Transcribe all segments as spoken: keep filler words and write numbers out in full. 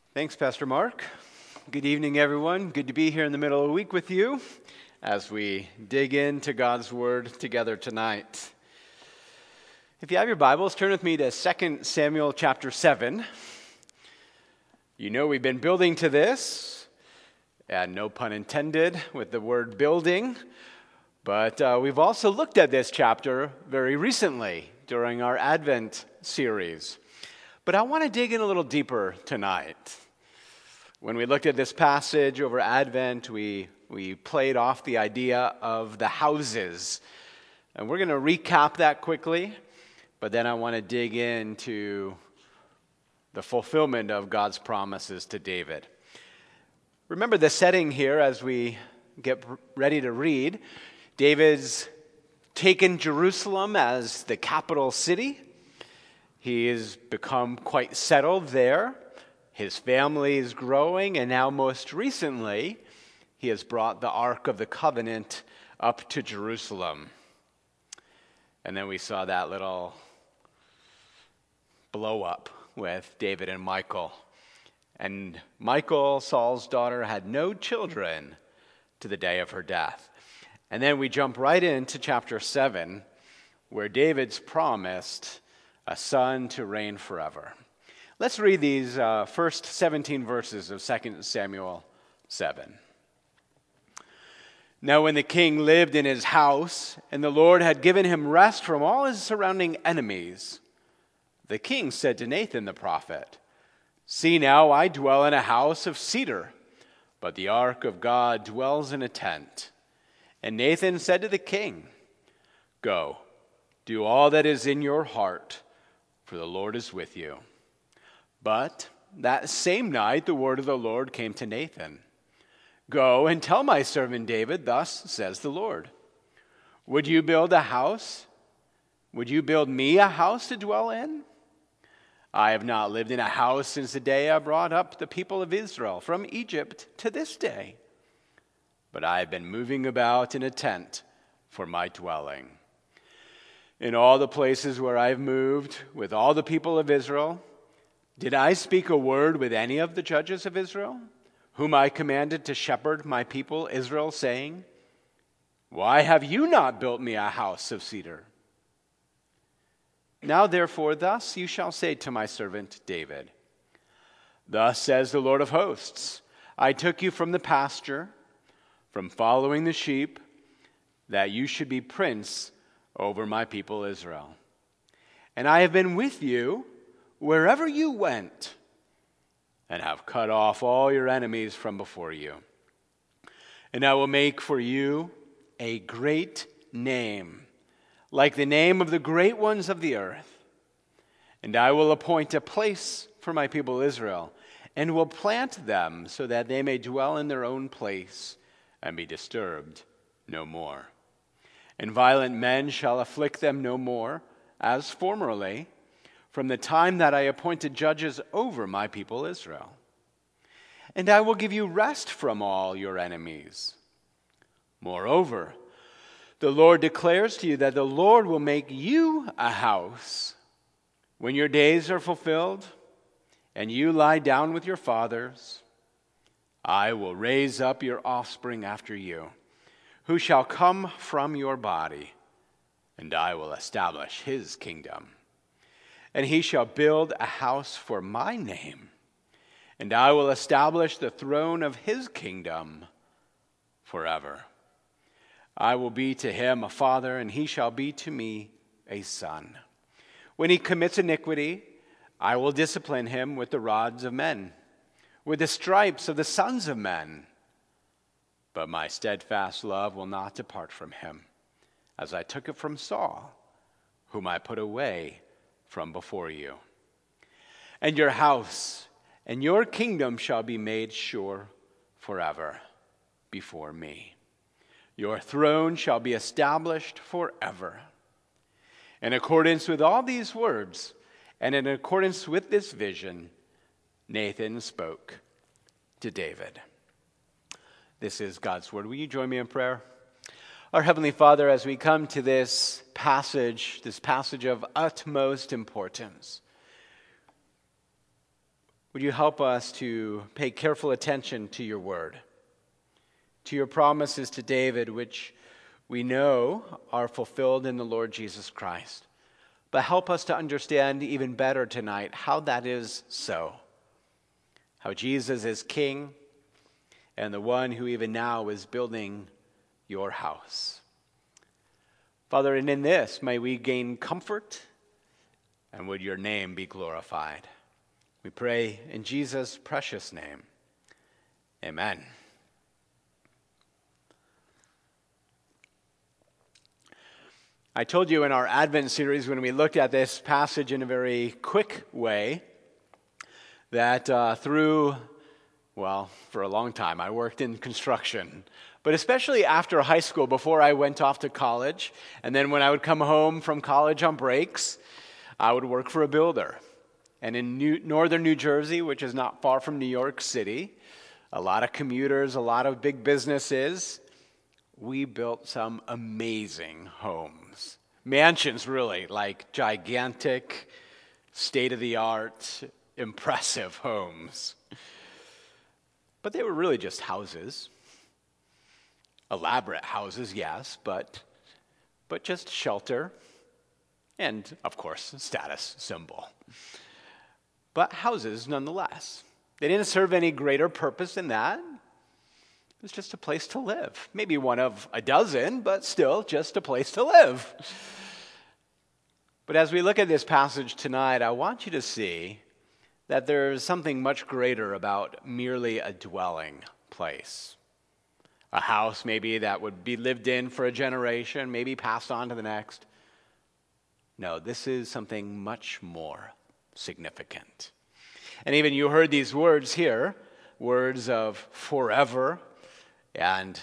Thanks, Pastor Mark. Good evening, everyone. Good to be here in the middle of the week with you as we dig into God's Word together tonight. If you have your Bibles, turn with me to Second Samuel chapter seven. You know we've been building to this, and no pun intended with the word building, but uh, we've also looked at this chapter very recently during our Advent series. But I want to dig in a little deeper tonight. When we looked at this passage over Advent, we, we played off the idea of the houses. And we're going to recap that quickly, but then I want to dig into the fulfillment of God's promises to David. Remember the setting here as we get ready to read. David's taken Jerusalem as the capital city. He has become quite settled there. His family is growing, and now most recently, he has brought the Ark of the Covenant up to Jerusalem. And then we saw that little blow up with David and Michal. And Michal, Saul's daughter, had no children to the day of her death. And then we jump right into chapter seven, where David's promised a son to reign forever. Let's read these uh, first seventeen verses of Second Samuel seven. Now when the king lived in his house, and the Lord had given him rest from all his surrounding enemies, the king said to Nathan the prophet, "See now, I dwell in a house of cedar, but the ark of God dwells in a tent." And Nathan said to the king, "Go, do all that is in your heart, for the Lord is with you." But that same night the word of the Lord came to Nathan. "Go and tell my servant David, thus says the Lord, would you build a house? Would you build me a house to dwell in? I have not lived in a house since the day I brought up the people of Israel from Egypt to this day. But I have been moving about in a tent for my dwelling. In all the places where I have moved with all the people of Israel, did I speak a word with any of the judges of Israel, whom I commanded to shepherd my people Israel, saying, why have you not built me a house of cedar? Now therefore thus you shall say to my servant David, thus says the Lord of hosts, I took you from the pasture, from following the sheep, that you should be prince over my people Israel. And I have been with you wherever you went, and have cut off all your enemies from before you. And I will make for you a great name, like the name of the great ones of the earth. And I will appoint a place for my people Israel, and will plant them so that they may dwell in their own place and be disturbed no more. And violent men shall afflict them no more, as formerly, from the time that I appointed judges over my people Israel. And I will give you rest from all your enemies. Moreover, the Lord declares to you that the Lord will make you a house when your days are fulfilled and you lie down with your fathers. I will raise up your offspring after you, who shall come from your body, and I will establish his kingdom. And he shall build a house for my name, and I will establish the throne of his kingdom forever. I will be to him a father, and he shall be to me a son. When he commits iniquity, I will discipline him with the rods of men, with the stripes of the sons of men. But my steadfast love will not depart from him, as I took it from Saul, whom I put away from before you. And your house and your kingdom shall be made sure forever before me. Your throne shall be established forever. In accordance with all these words, and in accordance with this vision, Nathan spoke to David. This is God's word. Will you join me in prayer? Our Heavenly Father, as we come to this passage, this passage of utmost importance, would you help us to pay careful attention to your word, to your promises to David, which we know are fulfilled in the Lord Jesus Christ. But help us to understand even better tonight how that is so. How Jesus is king and the one who even now is building your house. Father, and in this may we gain comfort, and would your name be glorified. We pray in Jesus' precious name. Amen. I told you in our Advent series when we looked at this passage in a very quick way that uh, through, well, for a long time I worked in construction. But especially after high school, before I went off to college, and then when I would come home from college on breaks, I would work for a builder. And in New, northern New Jersey, which is not far from New York City, a lot of commuters, a lot of big businesses, we built some amazing homes. Mansions, really, like gigantic, state-of-the-art, impressive homes. But they were really just houses. Elaborate houses, yes, but, but just shelter and, of course, status symbol. But houses nonetheless. They didn't serve any greater purpose than that. It was just a place to live. Maybe one of a dozen, but still just a place to live. But as we look at this passage tonight, I want you to see that there's something much greater about merely a dwelling place. A house maybe that would be lived in for a generation, maybe passed on to the next. No, this is something much more significant. And even you heard these words here, words of forever and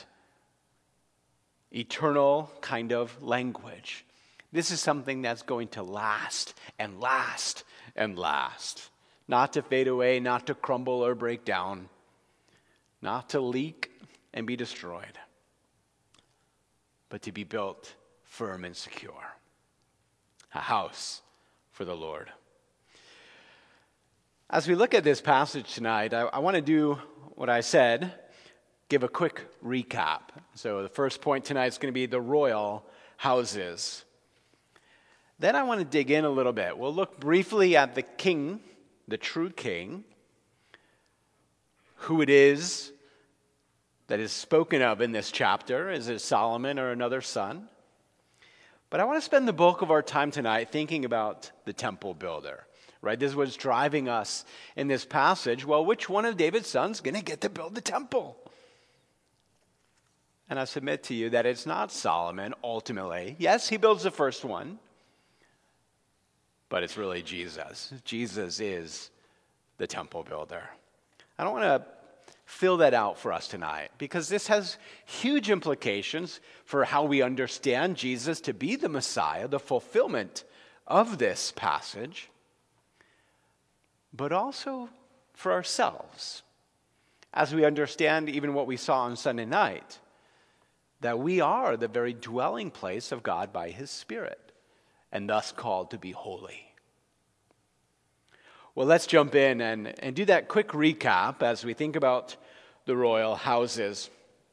eternal kind of language. This is something that's going to last and last and last. Not to fade away, not to crumble or break down, not to leak and be destroyed, but to be built firm and secure. A house for the Lord. As we look at this passage tonight, I, I want to do what I said, give a quick recap. So the first point tonight is going to be the royal houses. Then I want to dig in a little bit. We'll look briefly at the king, the true king, who it is that is spoken of in this chapter. Is it Solomon or another son? But I want to spend the bulk of our time tonight thinking about the temple builder. Right? This is what's driving us in this passage. Well, which one of David's sons is going to get to build the temple? And I submit to you that it's not Solomon, ultimately. Yes, he builds the first one. But it's really Jesus. Jesus is the temple builder. I don't want to fill that out for us tonight because this has huge implications for how we understand Jesus to be the Messiah, the fulfillment of this passage, but also for ourselves as we understand even what we saw on Sunday night, that we are the very dwelling place of God by his Spirit and thus called to be holy. Well, let's jump in and, and do that quick recap as we think about the royal houses.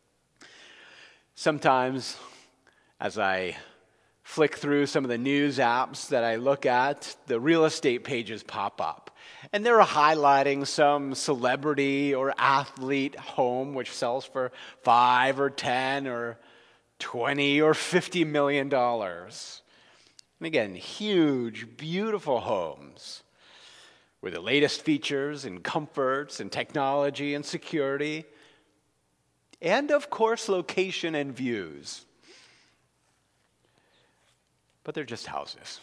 Sometimes, as I flick through some of the news apps that I look at, the real estate pages pop up. And they're highlighting some celebrity or athlete home which sells for five or ten or twenty or fifty million dollars. And again, huge, beautiful homes with the latest features and comforts and technology and security. And of course, location and views. But they're just houses.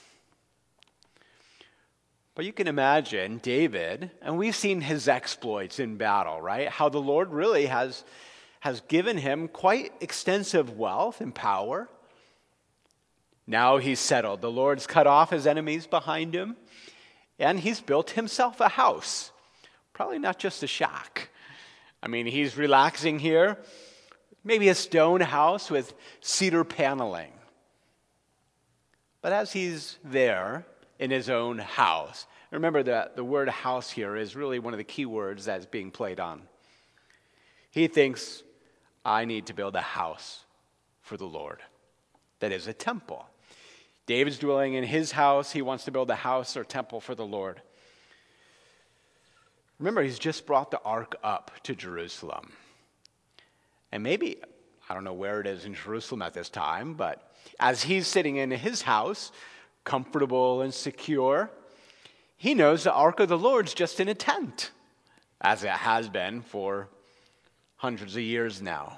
But you can imagine David, and we've seen his exploits in battle, right? How the Lord really has, has given him quite extensive wealth and power. Now he's settled. The Lord's cut off his enemies behind him, and he's built himself a house. Probably not just a shack. I mean, he's relaxing here. Maybe a stone house with cedar paneling. But as he's there in his own house, Remember that the word house here is really one of the key words that's being played on. He thinks, I need to build a house for the Lord. That is a temple. David's dwelling in his house. He wants to build a house or temple for the Lord. Remember, he's just brought the ark up to Jerusalem. And maybe, I don't know where it is in Jerusalem at this time, but as he's sitting in his house, comfortable and secure, he knows the ark of the Lord's just in a tent, as it has been for hundreds of years now.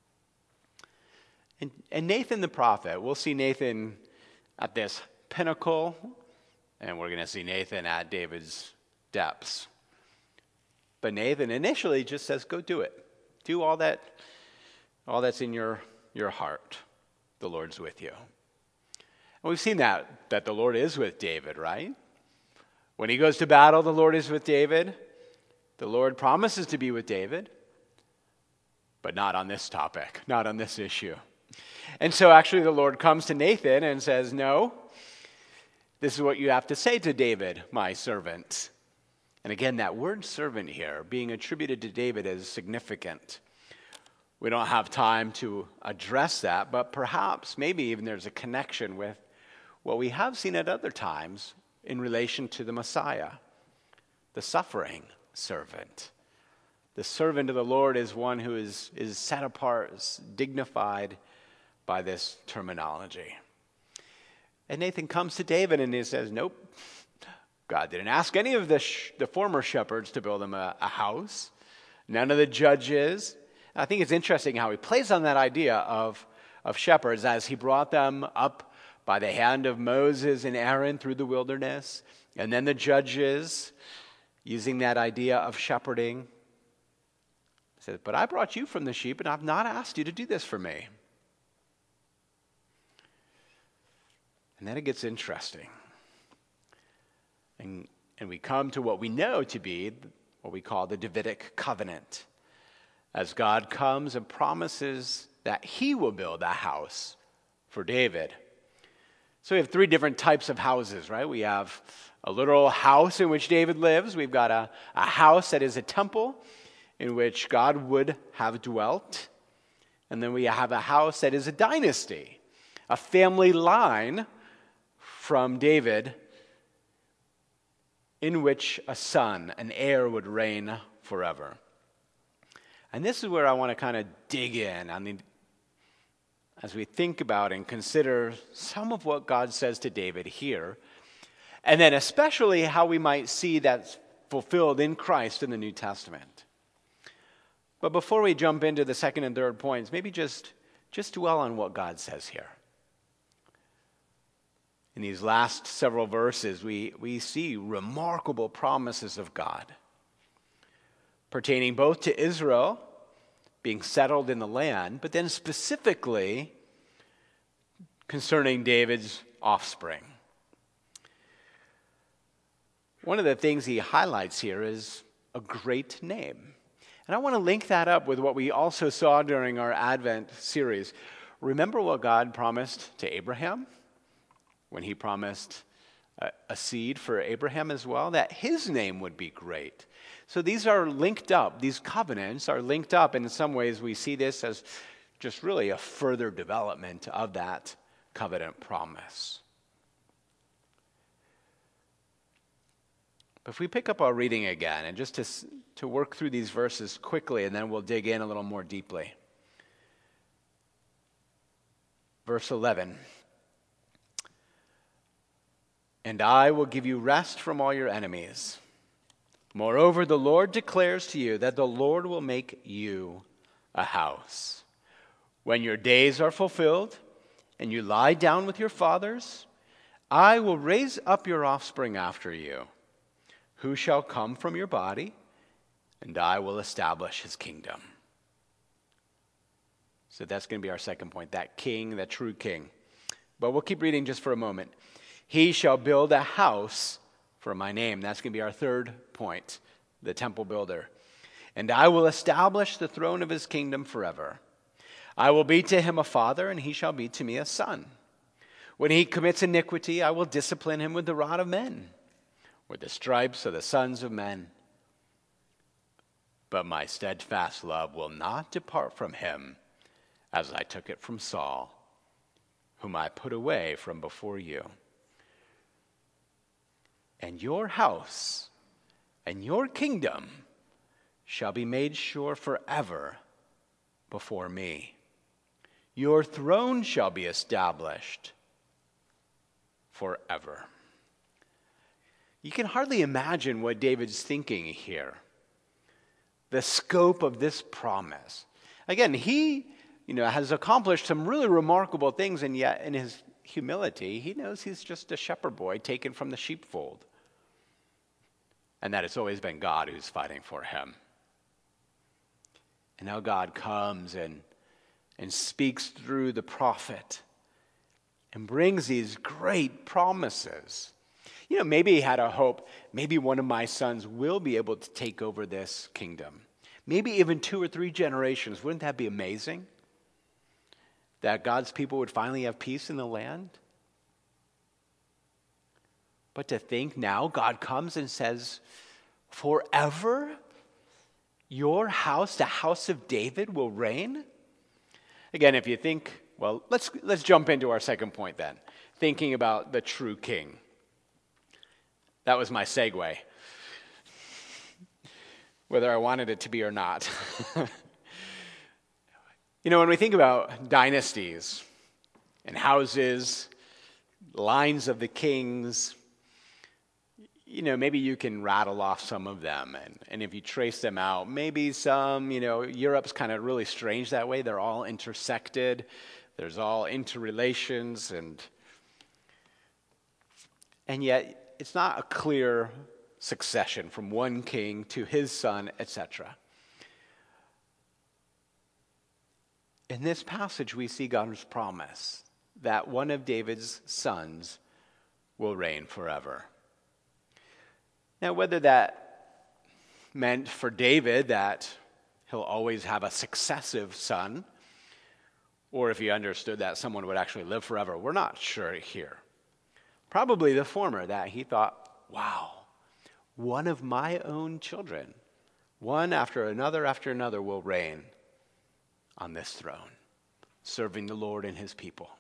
And, and Nathan the prophet, we'll see Nathan at this pinnacle, and we're going to see Nathan at David's depths. But Nathan initially just says, go do it. Do all that, all that's in your, your heart. The Lord's with you. And we've seen that, that the Lord is with David, right? When he goes to battle, the Lord is with David. The Lord promises to be with David, but not on this topic, not on this issue. And so actually the Lord comes to Nathan and says, no, this is what you have to say to David, my servant. And again, that word servant here being attributed to David is significant. We don't have time to address that, but perhaps, maybe even there's a connection with what we have seen at other times in relation to the Messiah, the suffering servant. The servant of the Lord is one who is, is set apart, is dignified by this terminology. And Nathan comes to David and he says, nope, God didn't ask any of the, sh- the former shepherds to build him a, a house. None of the judges. And I think it's interesting how he plays on that idea of, of shepherds as he brought them up by the hand of Moses and Aaron through the wilderness. And then the judges, using that idea of shepherding, says, but I brought you from the sheep and I've not asked you to do this for me. And then it gets interesting. And, and we come to what we know to be what we call the Davidic covenant. As God comes and promises that he will build a house for David. So we have three different types of houses, right? We have a literal house in which David lives. We've got a, a house that is a temple in which God would have dwelt. And then we have a house that is a dynasty, a family line from David in which a son, an heir, would reign forever. And this is where I want to kind of dig in. I mean, as we think about and consider some of what God says to David here, and then especially how we might see that's fulfilled in Christ in the New Testament. But before we jump into the second and third points, maybe just, just dwell on what God says here. In these last several verses, we, we see remarkable promises of God pertaining both to Israel being settled in the land, but then specifically concerning David's offspring. One of the things he highlights here is a great name. And I want to link that up with what we also saw during our Advent series. Remember what God promised to Abraham? When he promised a, a seed for Abraham as well, that his name would be great. So these are linked up. These covenants are linked up. And in some ways, we see this as just really a further development of that covenant promise. But if we pick up our reading again, and just to, to work through these verses quickly, and then we'll dig in a little more deeply. Verse eleven. And I will give you rest from all your enemies. Moreover, the Lord declares to you that the Lord will make you a house. When your days are fulfilled and you lie down with your fathers, I will raise up your offspring after you, who shall come from your body, and I will establish his kingdom. So that's going to be our second point, that king, that true king. But we'll keep reading just for a moment. He shall build a house for my name. That's going to be our third point, the temple builder. And I will establish the throne of his kingdom forever. I will be to him a father, and he shall be to me a son. When he commits iniquity, I will discipline him with the rod of men. with the stripes of the sons of men. But my steadfast love will not depart from him, as I took it from Saul, whom I put away from before you. And your house and your kingdom shall be made sure forever before me. Your throne shall be established forever. You can hardly imagine what David's thinking here. The scope of this promise. Again, he, you know, has accomplished some really remarkable things, and yet in his humility, he knows he's just a shepherd boy taken from the sheepfold. And that it's always been God who's fighting for him. And now God comes and, and speaks through the prophet and brings these great promises. You know, maybe he had a hope, maybe one of my sons will be able to take over this kingdom. Maybe even two or three generations. Wouldn't that be amazing? That God's people would finally have peace in the land? But to think now, God comes and says, forever, your house, the house of David, will reign? Again, if you think, well, let's let's jump into our second point then. Thinking about the true king. That was my segue, whether I wanted it to be or not. You know, when we think about dynasties and houses, lines of the kings, you know, maybe you can rattle off some of them. And, and if you trace them out, maybe some, you know, Europe's kind of really strange that way. They're all intersected. There's all interrelations. And, and yet, it's not a clear succession from one king to his son, et cetera. In this passage, we see God's promise that one of David's sons will reign forever. Now, whether that meant for David that he'll always have a successive son, or if he understood that someone would actually live forever, we're not sure here. Probably the former, that he thought, wow, one of my own children, one after another after another, will reign on this throne, serving the Lord and his people.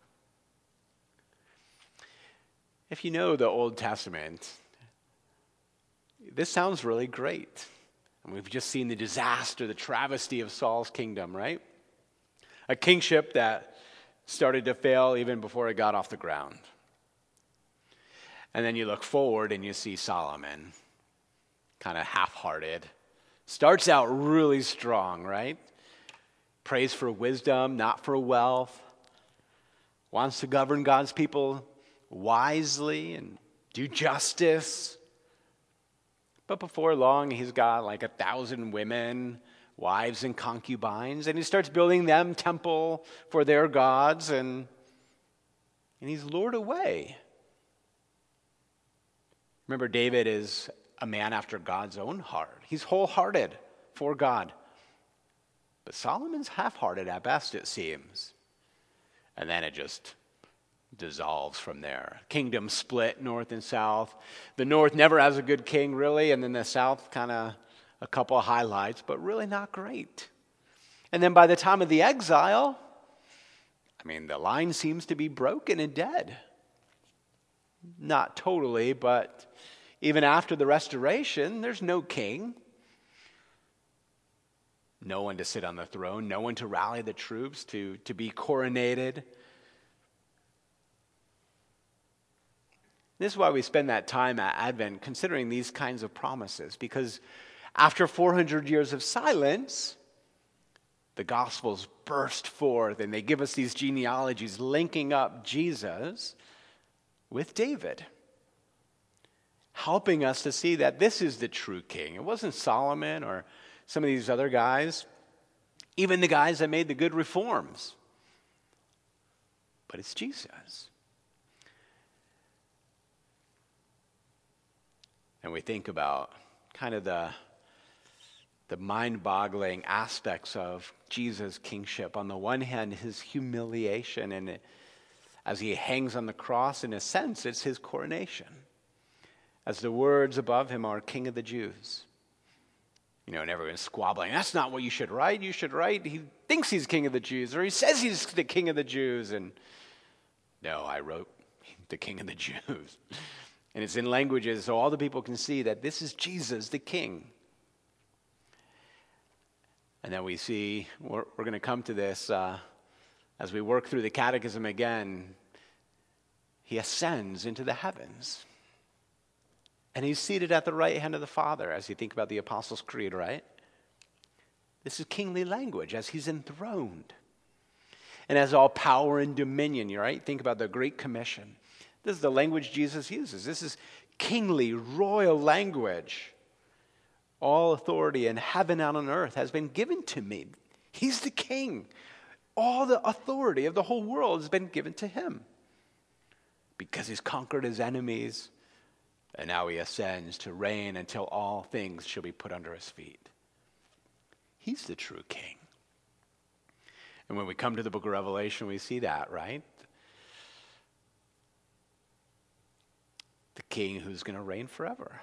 If you know the Old Testament, this sounds really great. And we've just seen the disaster, the travesty of Saul's kingdom, right? A kingship that started to fail even before it got off the ground. And then you look forward and you see Solomon, kind of half-hearted. Starts out really strong, right? Prays for wisdom, not for wealth. Wants to govern God's people wisely and do justice. But before long, he's got like a thousand women, wives and concubines, and he starts building them temple for their gods, and, and he's lured away. Remember, David is a man after God's own heart. He's wholehearted for God. But Solomon's half-hearted at best, it seems. And then it just dissolves from there. Kingdom split north and south. The north never has a good king, really, and then the south kind of a couple of highlights, but really not great. And then by the time of the exile, I mean, the line seems to be broken and dead. Not totally, but even after the restoration, there's no king. No one to sit on the throne, no one to rally the troops, to, to be coronated. This is why we spend that time at Advent considering these kinds of promises, because after four hundred years of silence, the Gospels burst forth and they give us these genealogies linking up Jesus with David, helping us to see that this is the true king. It wasn't Solomon or some of these other guys, even the guys that made the good reforms, but it's Jesus. And we think about kind of the, the mind-boggling aspects of Jesus' kingship. On the one hand, his humiliation, and as he hangs on the cross, in a sense, it's his coronation. as the words above him are King of the Jews. You know, and everyone's squabbling. That's not what you should write. You should write, he thinks he's King of the Jews, or he says he's the King of the Jews. And no, I wrote the King of the Jews. And it's in languages so all the people can see that this is Jesus, the King. And then we see, we're, we're going to come to this uh, as we work through the catechism again. He ascends into the heavens. And he's seated at the right hand of the Father, as you think about the Apostles' Creed, right? This is kingly language, as he's enthroned. And has all power and dominion, right? Think about the Great Commission. This is the language Jesus uses. This is kingly, royal language. All authority in heaven and on earth has been given to me. He's the king. All the authority of the whole world has been given to him. Because he's conquered his enemies. And now he ascends to reign until all things shall be put under his feet. He's the true king. And when we come to the book of Revelation, we see that, right? The king who's going to reign forever.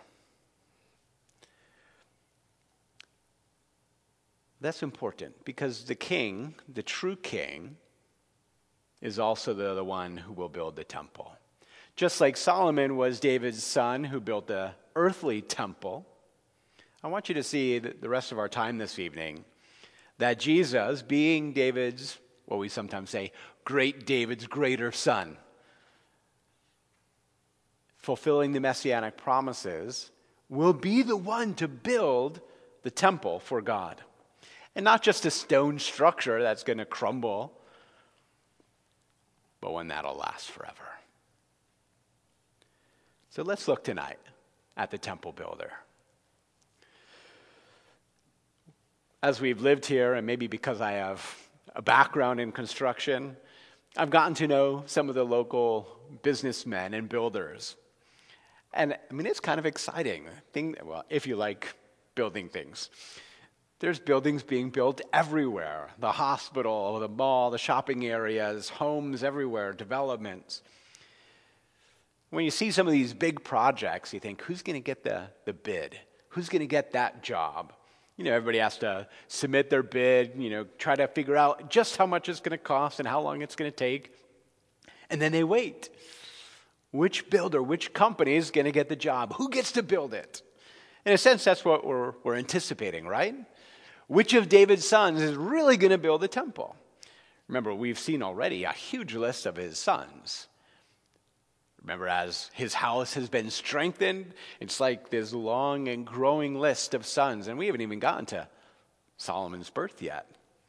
That's important because the king, the true king, is also the, the one who will build the temple. Just like Solomon was David's son who built the earthly temple, I want you to see the rest of our time this evening that Jesus, being David's, what we sometimes say, great David's greater son, fulfilling the messianic promises, will be the one to build the temple for God. And not just a stone structure that's going to crumble, but one that'll last forever. So let's look tonight at the temple builder. As we've lived here, and maybe because I have a background in construction, I've gotten to know some of the local businessmen and builders. And I mean, it's kind of exciting. Thing, well, if you like building things. There's buildings being built everywhere. The hospital, the mall, the shopping areas, homes everywhere, developments. When you see some of these big projects, you think, who's going to get the, the bid? Who's going to get that job? You know, everybody has to submit their bid, you know, try to figure out just how much it's going to cost and how long it's going to take. And then they wait. Which builder, which company is going to get the job? Who gets to build it? In a sense, that's what we're, we're anticipating, right? Which of David's sons is really going to build the temple? Remember, we've seen already a huge list of his sons. Remember, as his house has been strengthened, it's like this long and growing list of sons. And we haven't even gotten to Solomon's birth yet.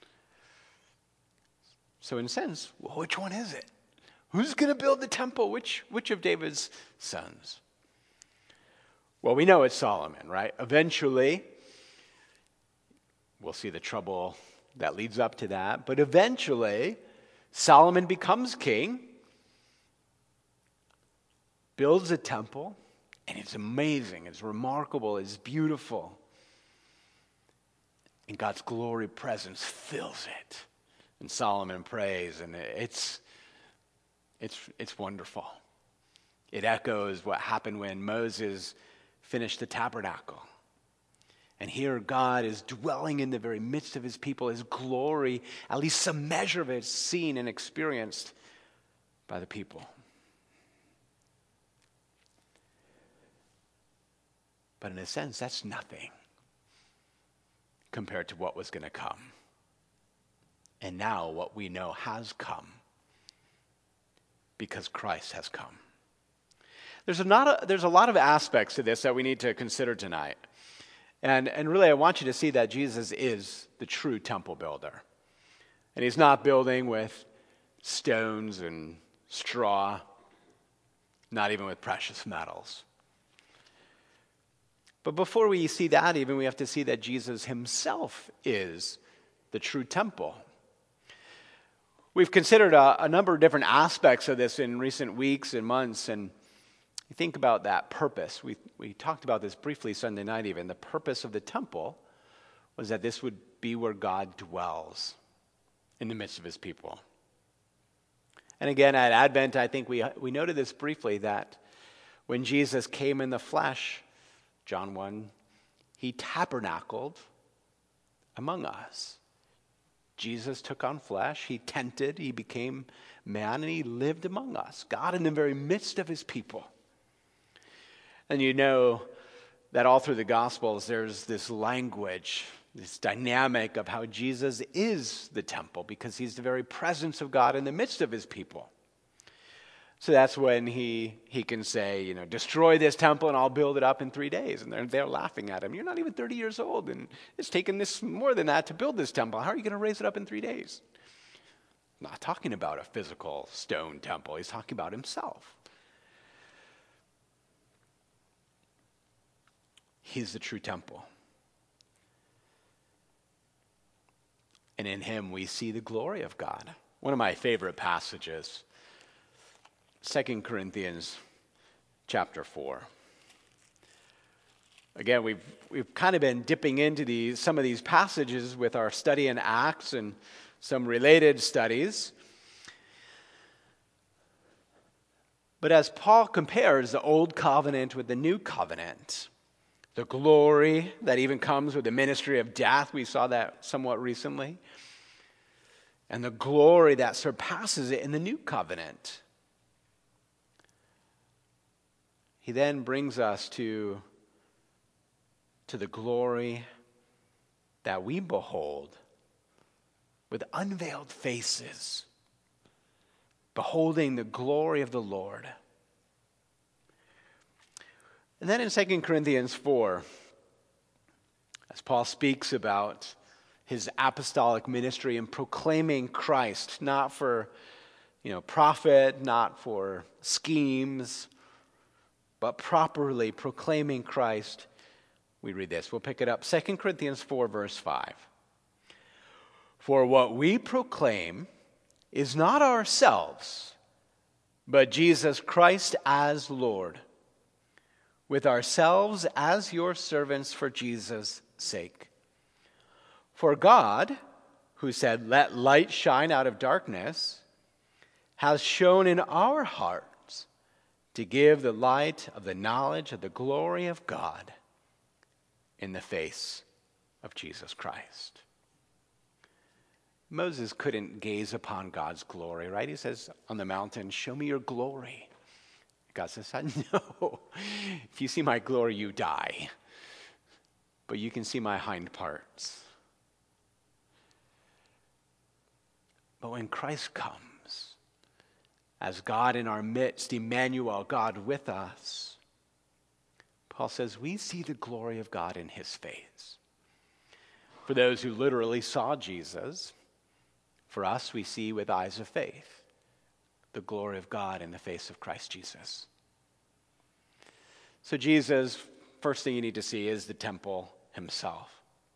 So in a sense, well, which one is it? Who's going to build the temple? Which, which of David's sons? Well, we know it's Solomon, right? Eventually, we'll see the trouble that leads up to that. But eventually, Solomon becomes king, builds a temple, and it's amazing, it's remarkable, it's beautiful. And God's glory presence fills it. And Solomon prays, and it's, it's, it's wonderful. It echoes what happened when Moses finished the tabernacle. And here God is dwelling in the very midst of his people. His glory, at least some measure of it, is seen and experienced by the people. But in a sense, that's nothing compared to what was going to come. And now what we know has come because Christ has come. There's a lot of, there's a lot of aspects to this that we need to consider tonight. And, and really, I want you to see that Jesus is the true temple builder. And he's not building with stones and straw, not even with precious metals. But before we see that even, we have to see that Jesus himself is the true temple. We've considered a, a number of different aspects of this in recent weeks and months, and you think about that purpose. We, we talked about this briefly Sunday night even. The purpose of the temple was that this would be where God dwells in the midst of his people. And again, at Advent, I think we, we noted this briefly, that When Jesus came in the flesh, John one, he tabernacled among us. Jesus took on flesh, he tented, he became man, and he lived among us, God in the very midst of his people. And you know that all through the Gospels, there's this language, this dynamic of how Jesus is the temple, because he's the very presence of God in the midst of his people. So that's when he he can say, you know, destroy this temple and I'll build it up in three days. And they're, they're laughing at him. You're not even thirty years old, and it's taken this more than that to build this temple. How are you going to raise it up in three days? Not talking about a physical stone temple. He's talking about himself. He's the true temple. And in him we see the glory of God. One of my favorite passages, Second Corinthians chapter four. Again, we've we've kind of been dipping into these some of these passages with our study in Acts and some related studies. But as Paul compares the old covenant with the new covenant, the glory that even comes with the ministry of death, we saw that somewhat recently, and the glory that surpasses it in the new covenant. He then brings us to, to the glory that we behold with unveiled faces, beholding the glory of the Lord. And then in Second Corinthians four, as Paul speaks about his apostolic ministry and proclaiming Christ, not for, you know, profit, not for schemes, but properly proclaiming Christ, we read this. We'll pick it up. Second Corinthians four, verse five. For what we proclaim is not ourselves, but Jesus Christ as Lord, with ourselves as your servants for Jesus' sake. For God, who said, "Let light shine out of darkness," has shone in our hearts to give the light of the knowledge of the glory of God in the face of Jesus Christ. Moses couldn't gaze upon God's glory, right? He says on the mountain, "Show me your glory." God says, "No, if you see my glory, you die. But you can see my hind parts." But when Christ comes, as God in our midst, Emmanuel, God with us, Paul says we see the glory of God in his face. For those who literally saw Jesus, for us we see with eyes of faith the glory of God in the face of Christ Jesus. So Jesus, first thing you need to see is the temple himself.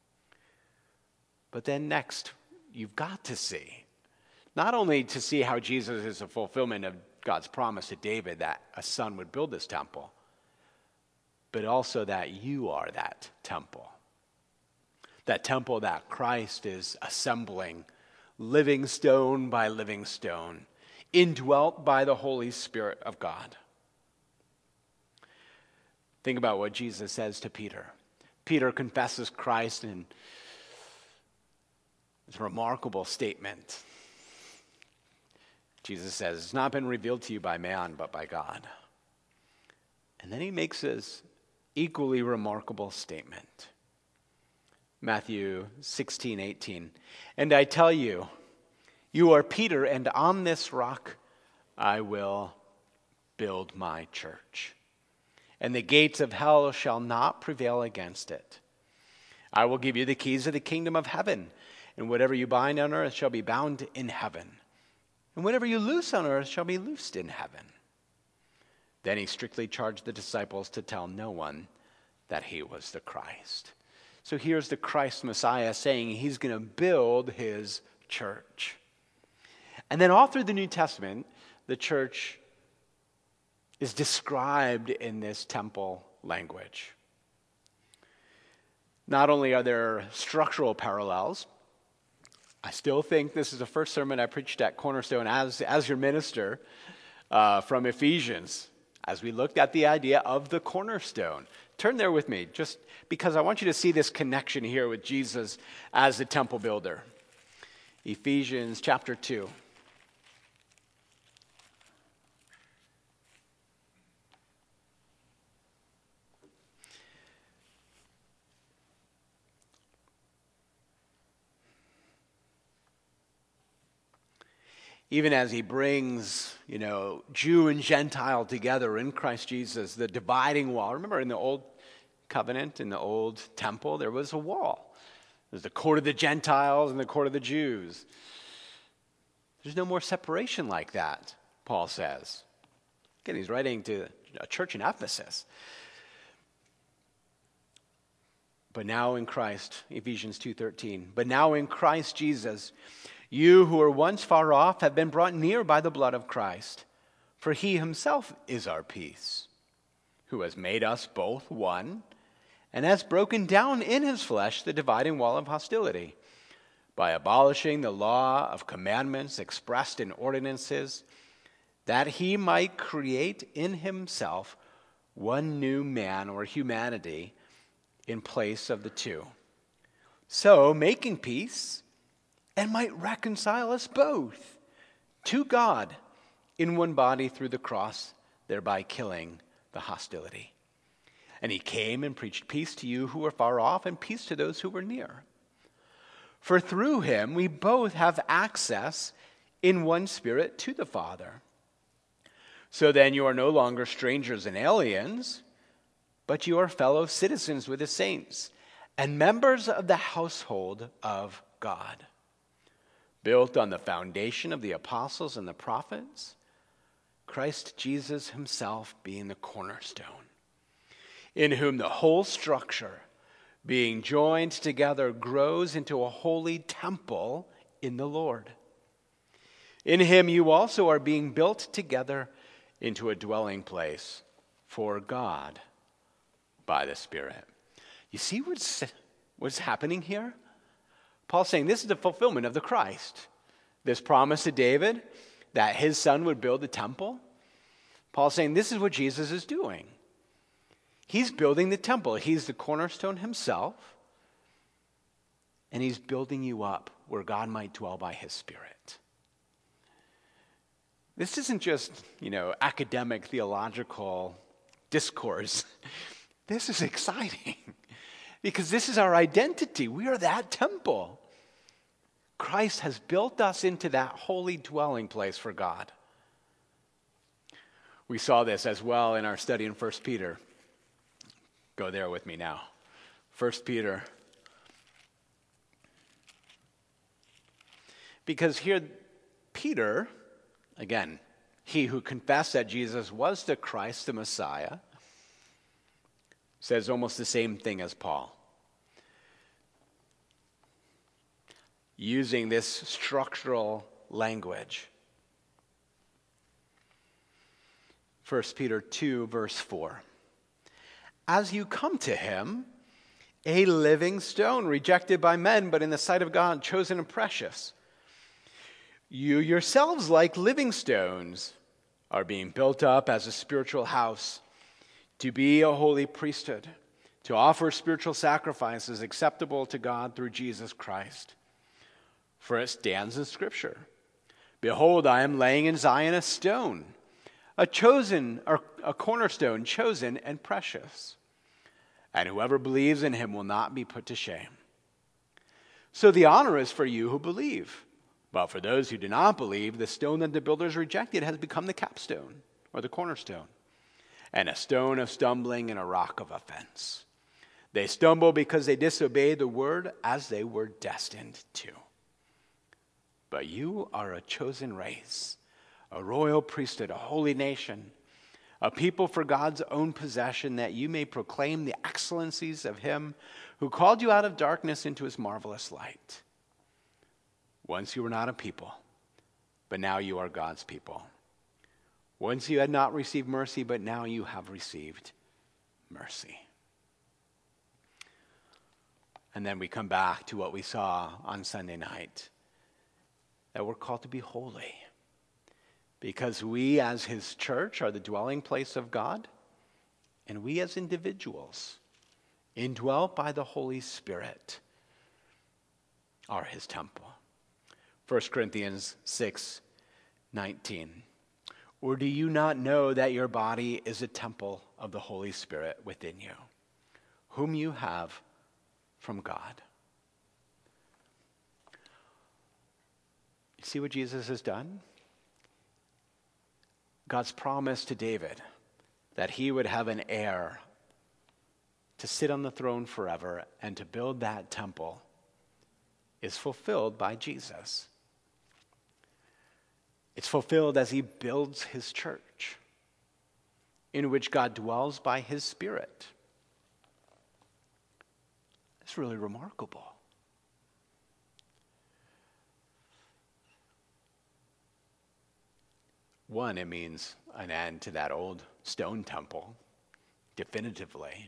But then next, you've got to see, not only to see how Jesus is a fulfillment of God's promise to David that a son would build this temple, but also that you are that temple. That temple that Christ is assembling, living stone by living stone, indwelt by the Holy Spirit of God. Think about what Jesus says to Peter. Peter confesses Christ in this remarkable statement. Jesus says, "It's not been revealed to you by man, but by God." And then he makes this equally remarkable statement. Matthew sixteen eighteen. "And I tell you, you are Peter, and on this rock I will build my church. And the gates of hell shall not prevail against it. I will give you the keys of the kingdom of heaven, and whatever you bind on earth shall be bound in heaven. And whatever you loose on earth shall be loosed in heaven." Then he strictly charged the disciples to tell no one that he was the Christ. So here's the Christ Messiah saying he's going to build his church. And then all through the New Testament, the church is described in this temple language. Not only are there structural parallels, I still think this is the first sermon I preached at Cornerstone as, as your minister uh, from Ephesians. as we looked at the idea of the cornerstone. Turn there with me, just because I want you to see this connection here with Jesus as the temple builder. Ephesians chapter two. Even as he brings, you know, Jew and Gentile together in Christ Jesus, the dividing wall. Remember in the old covenant, in the old temple, there was a wall. There's the court of the Gentiles and the court of the Jews. There's no more separation like that, Paul says. Again, he's writing to a church in Ephesus. But now in Christ, Ephesians two thirteen, but now in Christ Jesus, you who were once far off have been brought near by the blood of Christ, for he himself is our peace, who has made us both one, and has broken down in his flesh the dividing wall of hostility, by abolishing the law of commandments expressed in ordinances, that he might create in himself one new man or humanity in place of the two. So, making peace, and might reconcile us both to God in one body through the cross, thereby killing the hostility. And he came and preached peace to you who were far off and peace to those who were near. For through him we both have access in one spirit to the Father. So then you are no longer strangers and aliens, but you are fellow citizens with the saints and members of the household of God, built on the foundation of the apostles and the prophets, Christ Jesus himself being the cornerstone, in whom the whole structure, being joined together, grows into a holy temple in the Lord. In him you also are being built together into a dwelling place for God by the Spirit. You see what's, what's happening here? Paul's saying this is the fulfillment of the Christ. This promise to David that his son would build the temple. Paul's saying this is what Jesus is doing. He's building the temple. He's the cornerstone himself. And he's building you up where God might dwell by his Spirit. This isn't just, you know, academic theological discourse. This is exciting because this is our identity. We are that temple. Christ has built us into that holy dwelling place for God. We saw this as well in our study in First Peter. Go there with me now. First Peter. Because here, Peter, again, he who confessed that Jesus was the Christ, the Messiah, says almost the same thing as Paul. Using this structural language. First Peter two, verse four. As you come to him, a living stone, rejected by men, but in the sight of God, chosen and precious. You yourselves, like living stones, are being built up as a spiritual house, to be a holy priesthood, to offer spiritual sacrifices acceptable to God through Jesus Christ. For it stands in Scripture, behold, I am laying in Zion a stone, a chosen, or a cornerstone, chosen and precious. And whoever believes in him will not be put to shame. So the honor is for you who believe. But for those who do not believe, the stone that the builders rejected has become the capstone, or the cornerstone, and a stone of stumbling and a rock of offense. They stumble because they disobey the word as they were destined to. But you are a chosen race, a royal priesthood, a holy nation, a people for God's own possession, that you may proclaim the excellencies of him who called you out of darkness into his marvelous light. Once you were not a people, but now you are God's people. Once you had not received mercy, but now you have received mercy. And then we come back to what we saw on Sunday night, that we're called to be holy, because we as his church are the dwelling place of God, and we as individuals, indwelt by the Holy Spirit, are his temple. First Corinthians six nineteen. Or do you not know that your body is a temple of the Holy Spirit within you, whom you have from God? You see what Jesus has done? God's promise to David that he would have an heir to sit on the throne forever and to build that temple is fulfilled by Jesus. It's fulfilled as he builds his church, in which God dwells by his Spirit. It's really remarkable. One, it means an end to that old stone temple, definitively.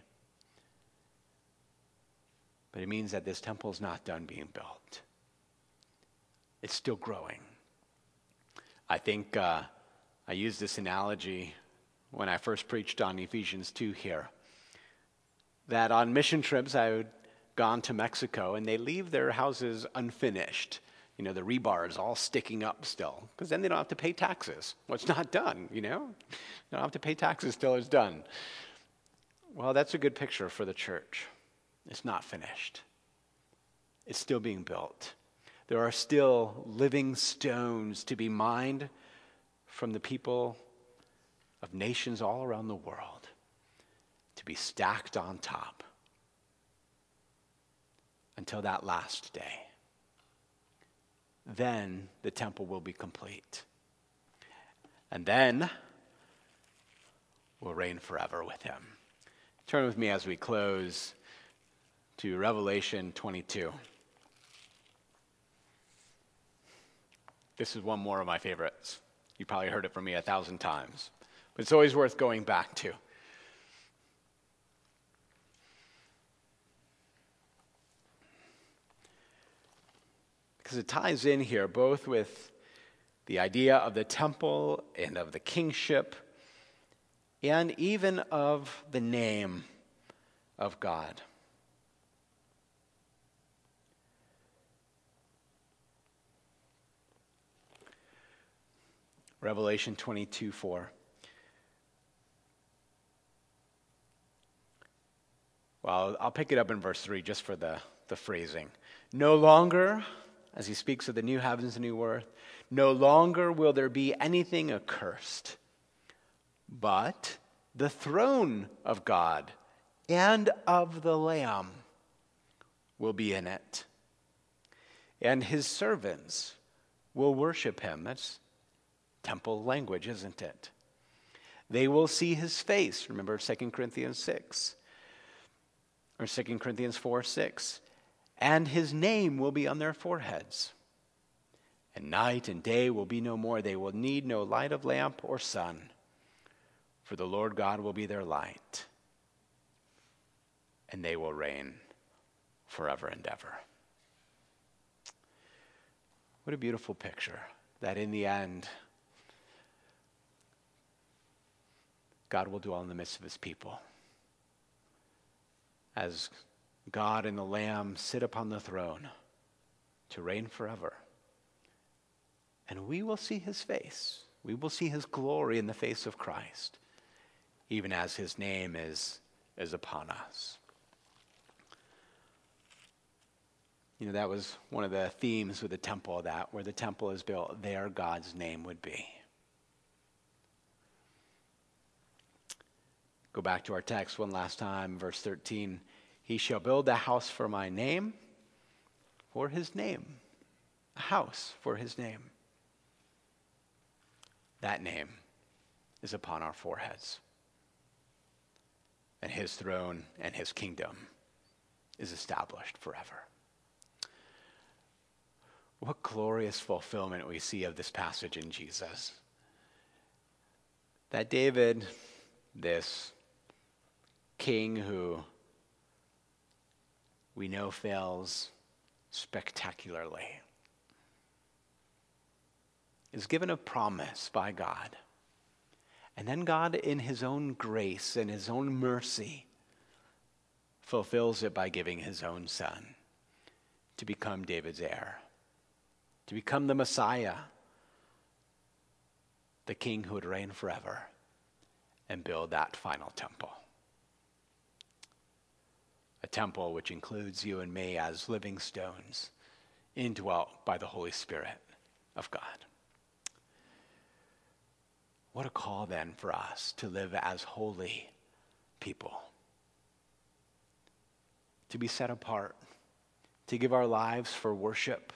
But it means that this temple is not done being built. It's still growing. I think uh, I used this analogy when I first preached on Ephesians two here, that on mission trips I had gone to Mexico and they leave their houses unfinished. You know, the rebar is all sticking up still, because then they don't have to pay taxes. Well, it's not done, you know? They don't have to pay taxes till it's done. Well, that's a good picture for the church. It's not finished. It's still being built. There are still living stones to be mined from the people of nations all around the world to be stacked on top until that last day. Then the temple will be complete. And then we'll reign forever with him. Turn with me as we close to Revelation twenty-two. This is one more of my favorites. You probably heard it from me a thousand times, but it's always worth going back to. Because it ties in here both with the idea of the temple and of the kingship and even of the name of God. Revelation twenty-two four. Well, I'll pick it up in verse three just for the, the phrasing. No longer, as he speaks of the new heavens and new earth, no longer will there be anything accursed, but the throne of God and of the Lamb will be in it, and his servants will worship him. That's temple language, isn't it? They will see his face. Remember Second Corinthians six, or Second Corinthians four six. And his name will be on their foreheads. And night and day will be no more. They will need no light of lamp or sun, for the Lord God will be their light, and they will reign forever and ever. What a beautiful picture, that in the end, God will dwell in the midst of his people. As God and the Lamb sit upon the throne to reign forever. And we will see his face. We will see his glory in the face of Christ, even as his name is, is upon us. You know, that was one of the themes with the temple, that where the temple is built, there God's name would be. Go back to our text one last time, verse thirteen. He shall build a house for my name, for his name. A house for his name. That name is upon our foreheads. And his throne and his kingdom is established forever. What glorious fulfillment we see of this passage in Jesus. That David, this king who we know fails spectacularly, is given a promise by God. And then God, in his own grace and his own mercy, fulfills it by giving his own son to become David's heir, to become the Messiah, the king who would reign forever and build that final temple. A temple which includes you and me as living stones, indwelt by the Holy Spirit of God. What a call then for us to live as holy people, to be set apart, to give our lives for worship,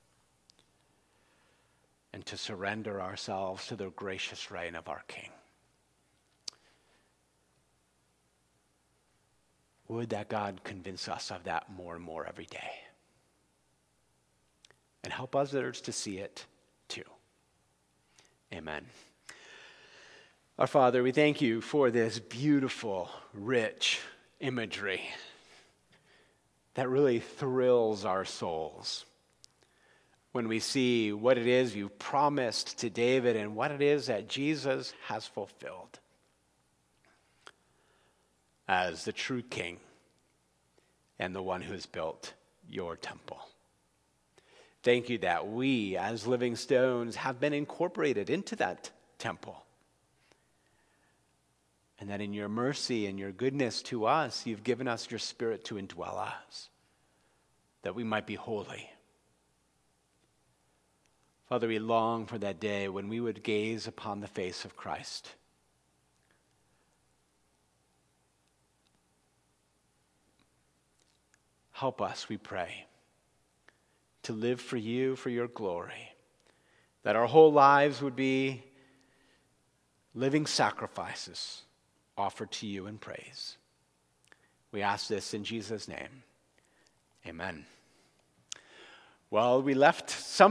and to surrender ourselves to the gracious reign of our King. Would that God convince us of that more and more every day, and help others to see it too. Amen. Our Father, we thank you for this beautiful, rich imagery that really thrills our souls when we see what it is you promised to David and what it is that Jesus has fulfilled as the true King and the one who has built your temple. Thank you that we, as living stones, have been incorporated into that temple. And that in your mercy and your goodness to us, you've given us your Spirit to indwell us, that we might be holy. Father, we long for that day when we would gaze upon the face of Christ. Help us, we pray, to live for you, for your glory, that our whole lives would be living sacrifices offered to you in praise. We ask this in Jesus' name. Amen. Well, we left some